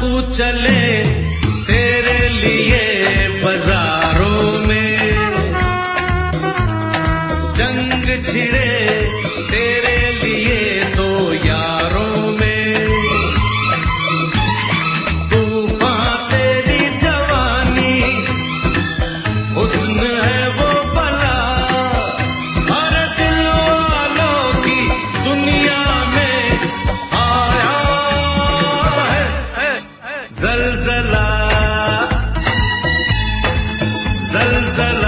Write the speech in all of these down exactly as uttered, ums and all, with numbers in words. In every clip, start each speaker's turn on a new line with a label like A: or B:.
A: चाकू चले तेरे लिए बाजारों में, जंग छिड़े तेरे लिए दो यारों में, तूफान तेरी जवानी हुस्न है वो भला, हर दिल वालों की दुनिया में आया है ज़लज़ला ज़लज़ला।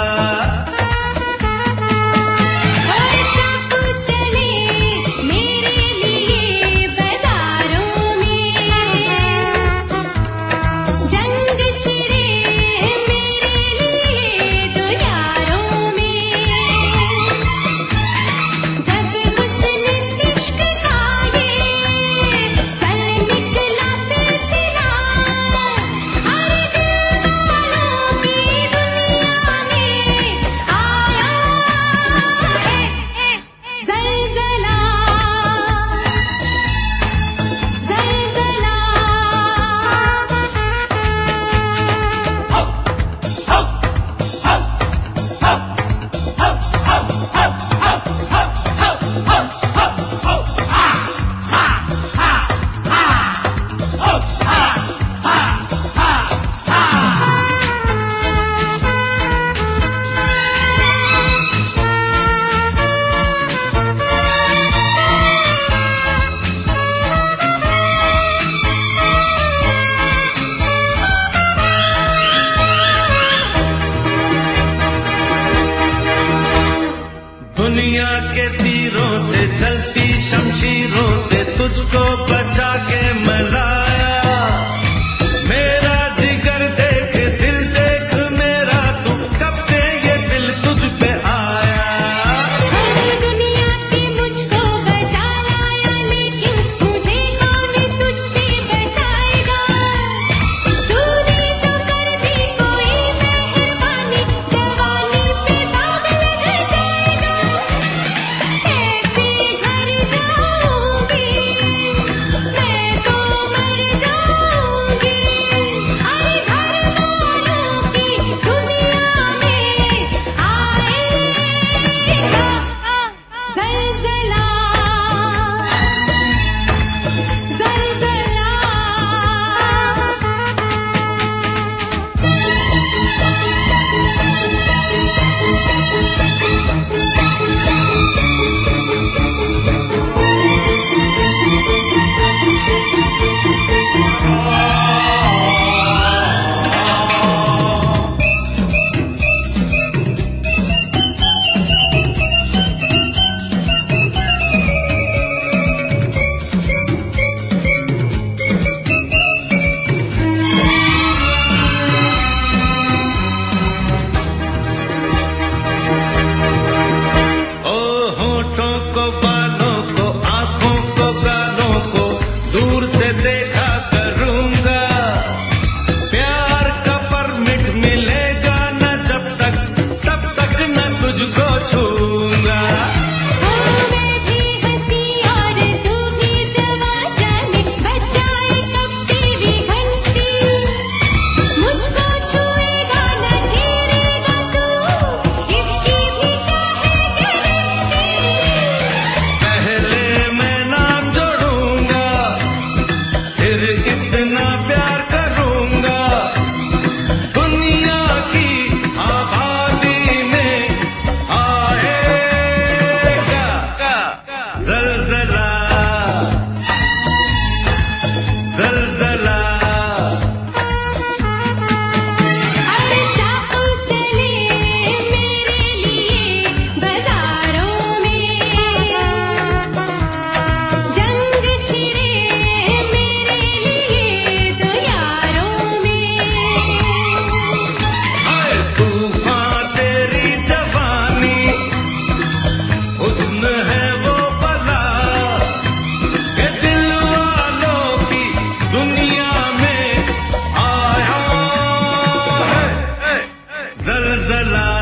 A: दुनिया के तीरों से चलती शमशीरों से तुझको बचा के मैं लाया, मेरा जिगर देख दिल देख मेरा, तू कब से ये दिल तुझ पे आया।
B: दुनिया से मुझको बचा लाया, लेकिन मुझे कौन तुझसे बचाएगा। तूने जो कर दी कोई मेहरबानी, जवानी पे दाग लग जाएगा। ऐसे घर जाऊंगी मैं तो मर जाऊंगी, हर घर वालों की दुनिया में आएगा ज़लज़ला ज़लज़ला।
A: ओ होठों को बालों को आंखों को गालों को दूर से देखा करूंगा, प्यार का परमिट मिलेगा न जब तक तब तक न तुझको छूंगा।
B: मैं भी हंसी और तू भी जवा, जाने बचाए कब तेरी घंटी, मुझको छुएगा न छेड़ेगा तू, इसकी भी क्या है गारंटी।
A: पहले मैं नाम जोड़ूंगा फिर इतना प्यार करूंगा, दुनिया की आबादी में आएगा ज़लज़ला ज़लज़ला।
B: अब चाकू चले मेरे लिए बाजारों में, जंग छिड़े मेरे लिए दो यारों में,
A: हाय तूफान तेरी जवानी हुस्न है वो भला, ये दिल वालों की दुनिया में आया है ज़लज़ला।